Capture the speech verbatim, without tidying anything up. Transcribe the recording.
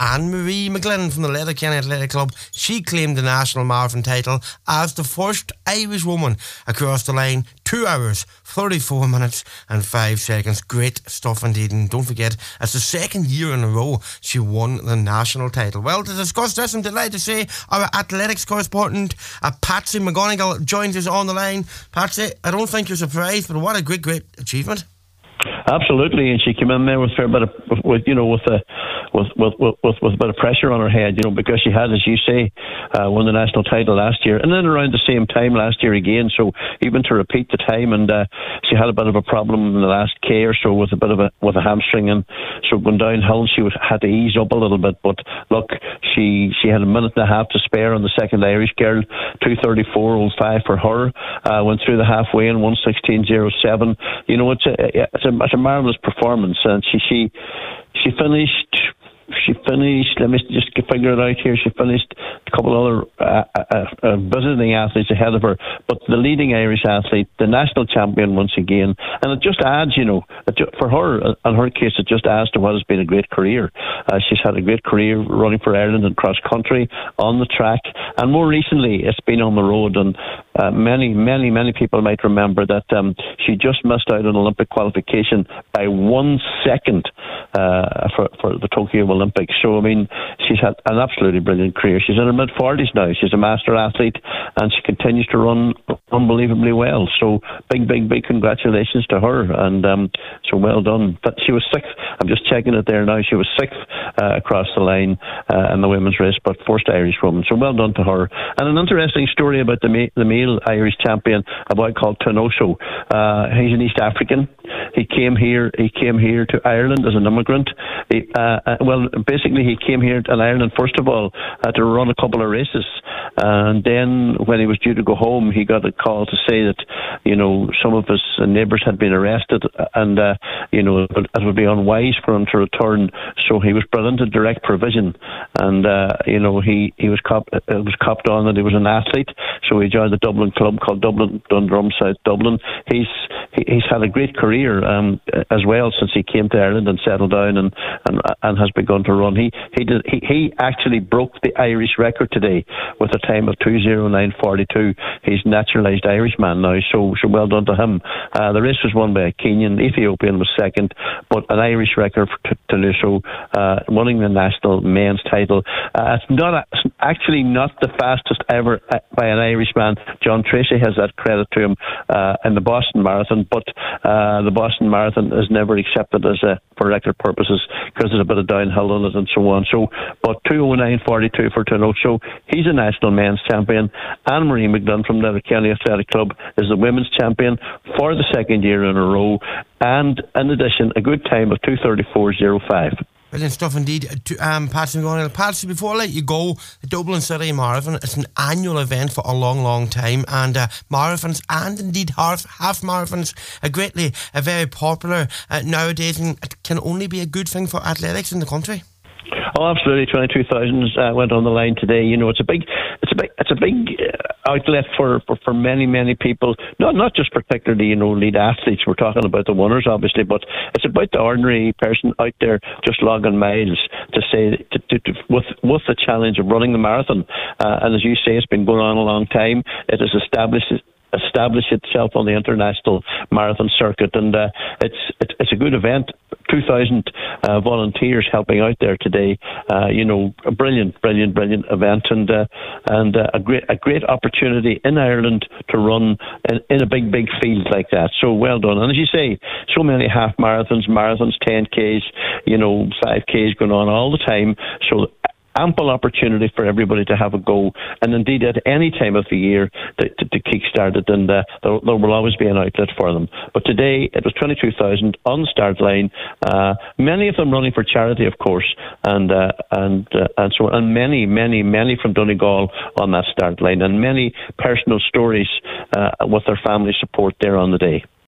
Anne-Marie McGlynn from the Letterkenny Athletic Club. She claimed the national marathon title as the first Irish woman across the line. Two hours, thirty-four minutes and five seconds. Great stuff indeed. And don't forget, it's the second year in a row she won the national title. Well, to discuss this, I'm delighted to say our athletics correspondent, uh, Patsy McGonigal, joins us on the line. Patsy, I don't think you're surprised, but what a great, great achievement. Absolutely, and she came in there with a fair bit of, with, you know, with a with with, with with a bit of pressure on her head, you know, because she had, as you say, uh, won the national title last year, and then around the same time last year again. So even to repeat the time, and uh, she had a bit of a problem in the last K or so with a bit of a with a hamstring, and so going downhill she was, had to ease up a little bit. But look, she she had a minute and a half to spare on the second Irish girl, two thirty four oh five for her. Uh, went through the halfway in one sixteen oh seven. You know, it's a it's a It's a marvellous performance, and she she she finished. She finished. Let me just figure it out here. She finished a couple other uh, uh, uh, visiting athletes ahead of her, but the leading Irish athlete, the national champion once again, and it just adds, you know, for her, in her case, it just adds to what has been a great career. Uh, she's had a great career running for Ireland in cross country, on the track, and more recently, it's been on the road. And uh, many, many, many people might remember that um, she just missed out on Olympic qualification by one second uh, for for the Tokyo Olympics. Olympics. So, I mean, she's had an absolutely brilliant career. She's in her mid-forties now. She's a master athlete, and she continues to run unbelievably well. So, big, big, big congratulations to her, and um, so well done. But she was sixth. I'm just checking it there now. She was sixth uh, across the line uh, in the women's race, but first Irish woman. So, well done to her. And an interesting story about the, ma- the male Irish champion, a boy called Tonoso. Uh, he's an East African. He came here. He came here to Ireland as an immigrant. He, uh, uh, well, basically, he came here to Ireland first of all uh, to run a couple of races, and then when he was due to go home, he got a call to say that, you know, some of his neighbours had been arrested, and uh, you know, it would be unwise for him to return. So he was brought into direct provision, and uh, you know, he he was cop- it was copped on that he was an athlete. So he joined the Dublin club called Dublin Dundrum South Dublin. He's he, he's had a great career um, as well since he came to Ireland and settled down and and, and has begun to run. He he did he, he actually broke the Irish record today with a time of two oh nine forty-two. He's naturalised Irishman now, so so well done to him. Uh, the race was won by a Kenyan. Ethiopian was second, but an Irish record for Tonuso, uh, winning the national men's title. Uh, it's not a, it's actually not the fastest ever uh, by an Irishman. John Tracy has that credit to him uh, in the Boston Marathon, but uh, the Boston Marathon is never accepted as a for record purposes because there's a bit of downhill on it and so on. So, but two oh nine forty-two for Tonoso. He's a national men's champion. Anne-Marie McGlynn from the Letterkenny Athletic Club is the women's champion for the second year in a row, and in addition, a good time of two thirty-four oh five. Brilliant stuff indeed. To, um, Patsy McGonigal. Patsy, before I let you go, the Dublin City Marathon, it's an annual event for a long, long time, and uh, marathons and indeed half, half marathons are greatly, uh, very popular uh, nowadays, and it can only be a good thing for athletics in the country. Oh, absolutely! Twenty-two thousand uh, went on the line today. You know, it's a big, it's a big, it's a big uh, outlet for, for, for many, many people. Not not just particularly, you know, lead athletes. We're talking about the winners, obviously, but it's about the ordinary person out there just logging miles to say to, to, to, with with the challenge of running the marathon. Uh, and as you say, it's been going on a long time. It has established establish itself on the international marathon circuit, and uh, it's, it's it's a good event. two thousand uh, volunteers helping out there today. Uh, you know, a brilliant, brilliant, brilliant event, and uh, and uh, a great a great opportunity in Ireland to run in, in a big, big field like that. So well done. And as you say, so many half marathons, marathons, ten Ks, you know, five Ks going on all the time. So ample opportunity for everybody to have a go, and indeed at any time of the year to, to, to kick-start it, and uh, there, there will always be an outlet for them. But today it was twenty-two thousand on the start line, uh, many of them running for charity, of course, and uh, and uh, and so and many, many, many from Donegal on that start line, and many personal stories uh, with their family support there on the day.